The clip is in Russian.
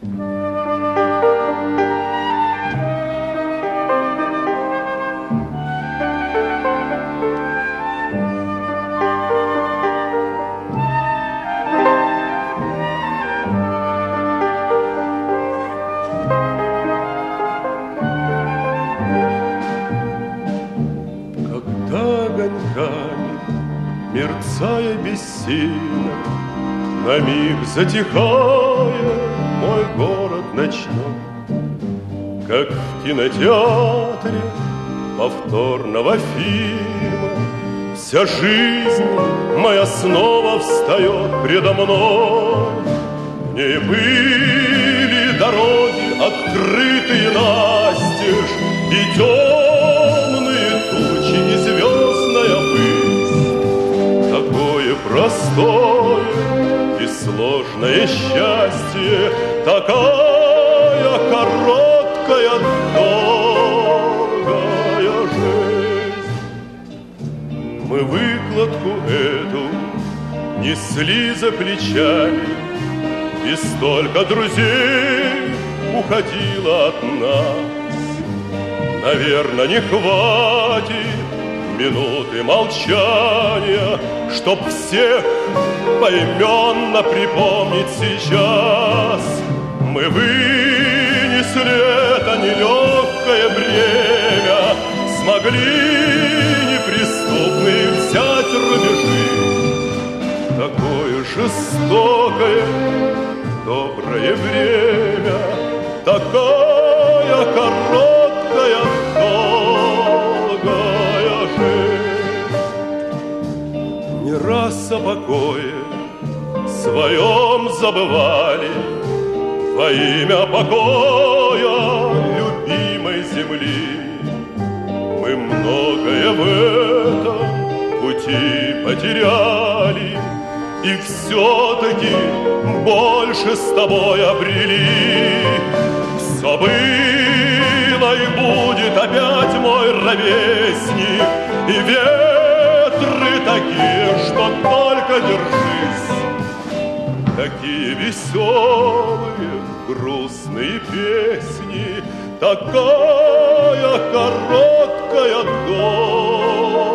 Мерцая бессильно, на миг затихая, мой город ночной, как в кинотеатре повторного фильма. Вся жизнь моя снова встает предо мной. В ней были дороги, открытые настежь, и темные тучи, и звездная пыль. Такое простое и сложное счастье, такая короткая, долгая жизнь. Мы выкладку эту несли за плечами, и столько друзей уходило от нас. Наверно, не хватит минуты молчания, чтоб всех поименно припомнить сейчас. Мы вынесли это нелегкое бремя, смогли неприступные взять рубежи. Такое жестокое, доброе время, такая короткая, долгая жизнь. Не раз о покое своем забывали во имя покоя любимой земли. Мы многое в этом пути потеряли, и все-таки больше с тобой обрели. Все было и будет опять мой ровесник, и ветры такие, что только держись. Такие веселые, грустные песни, такая короткая, долгая